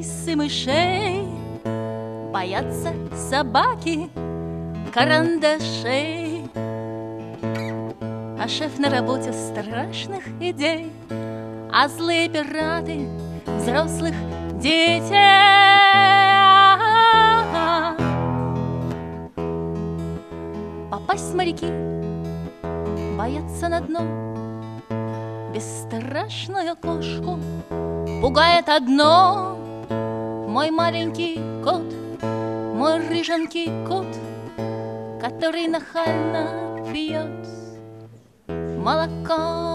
крыс и мышей, боятся собаки карандашей. А шеф на работе страшных идей, а злые пираты взрослых детей. Попасть моряки боятся на дно, бесстрашную кошку пугает одно: мой маленький кот, мой рыженький кот, который нахально пьет молоко.